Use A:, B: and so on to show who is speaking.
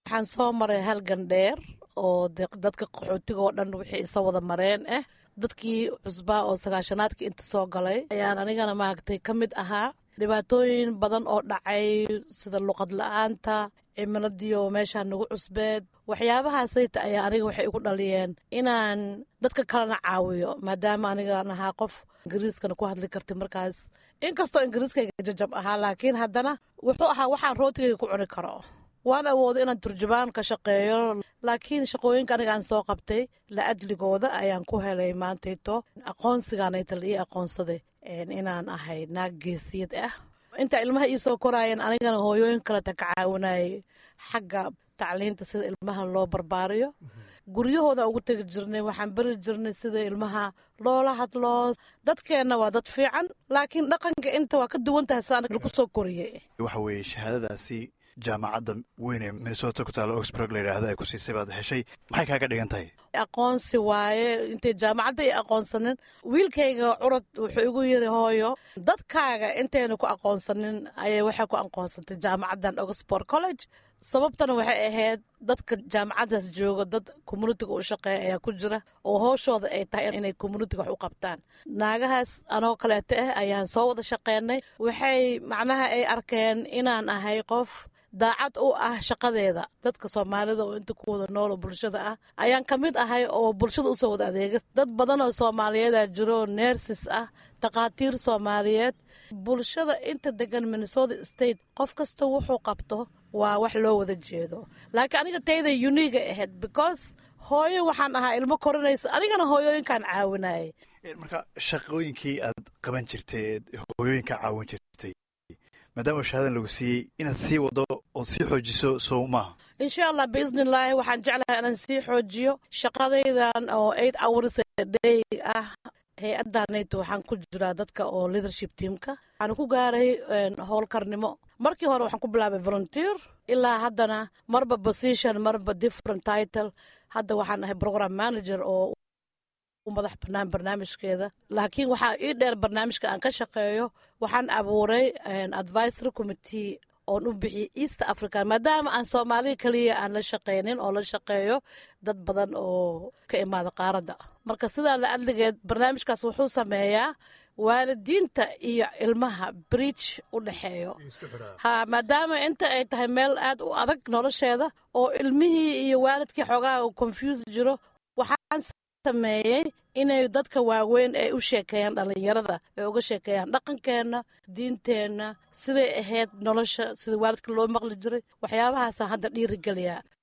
A: waxaan soo maray halgan dheer oo dadka qaxootiga oo dhan wixii isa wada mareen dadkii cusbaa oo sagaashanaadkii inta soo galay ayaan anigana maaragtay ka mid ahaa. dhibaatooyin badan oo dhacay sida luqad la-aanta, cimiladii oo meeshaa nagu cusbeed, waxyaabahaasayta ayaa aniga waxay igu dhaliyeen inaan dadka kalena caawiyo, maadaama anigaan ahaa qof ingiriiskana ku hadli karti markaas. inkastoo ingiriiskayga jajab ahaa, laakiin haddana wuxuu ahaa waxaan rootigayga ku cuni karo. waan awooday inaan turjubaan ka shaqeeyo, laakiin shaqooyinka aniga aan soo qabtay la adligooda ayaan ku helay maantayto aqoonsigaanayta la ii aqoonsaday inaan ahay naag geesiyad ah. inta ilmaha ii soo koraayeen anigana hooyooyin kaleta ka caawinayay xagga tacliinta, sida ilmaha loo barbaariyo. guryahooda ugu tegi jirnay, waxaan beri jirnay sida ilmaha loola hadlo. dadkeenna waa dad fiican, laakiin dhaqanka inta waa ka duwan tahay saan lagu soo koriyey.
B: waxa weeye shahaadadaasi jaamacadda weyn ee Minnesota ku taalo Oxford la yiraahdo ay ku siisay baad heshay, maxay kaaga dhigan tahay?
A: aqoonsi waaye. intay jaamacadda ay aqoonsanin, wiilkayga curad wuxuu igu yiri hooyo, dadkaaga intayna ku aqoonsanin ayay waxay ku aqoonsantay jaamacaddan Oxford College. sababtana waxay ahayd dadka jaamacaddaas jooga dad communitiga u shaqeeya ayaa ku jira oo hooshooda ay tahay inay communitiga wax u qabtaan. naagahaas anoo kaleeta ayaan soo wada shaqeynay. waxay macnaha ay arkeen inaan ahay qof daacad u ah shaqadeeda. dadka soomaalida oo inta ku wada nool oo bulshada ah ayaan ka mid ahay oo bulshada usoo wada adeega. dad badan oo soomaaliyeeda jiro, neersis ah, takhaatiir soomaaliyeed. bulshada inta degan Minnesota state qof kasta wuxuu qabto waa wax loo wada jeedo. laakiin aniga tayda unique ahayd because hooyo waxaan ahaa ilmo korinaysa, anigana hooyooyinkaan caawinayay.
B: marka shaqooyinkii aad qaban jirtay, hooyooyinka caawin jirtay, maadaama shahaadan lagu siiyey inaad sii wado oo sii xoojiso sow maaha?
A: insha allah biidnillaahi waxaan jeclahay inaan sii xoojiyo shaqadaydan oo 8 hours a day ah. hay-addanayta waxaan ku jiraa dadka oo leadership teamka. waxaan ku gaaray howlkarnimo. markii hore waxaan ku bilaabay volunteer, ilaa haddana marba position, marba different title. hadda waxaan ahay program manager oo madax bannaan barnaamijkeeda. laakiin waxaa ii dheer barnaamijka aan ka shaqeeyo. waxaan abuuray advisory committee oon u bixiyey East Africa, maadaama aan Soomaaliya kaliya aan la shaqeynin oo la shaqeeyo dad badan oo ka imaada qaaradda. marka sidaa la adligeed barnaamijkaas wuxuu sameeyaa waalidiinta iyo ilmaha bridge u dhexeeyo. maadaama inta ay tahay meel aad u adag nolosheeda oo ilmihii iyo waalidkii xoogaa confuse jiro, waxaan sameeyey inay dadka waaweyn ay u sheekeeyaan dhalinyarada, ay uga sheekeeyaan dhaqankeenna, diinteenna, siday ahayd nolosha, sida waalidka loo maqli jiray. waxyaabahaasaan hadda dhiirigeliyaa.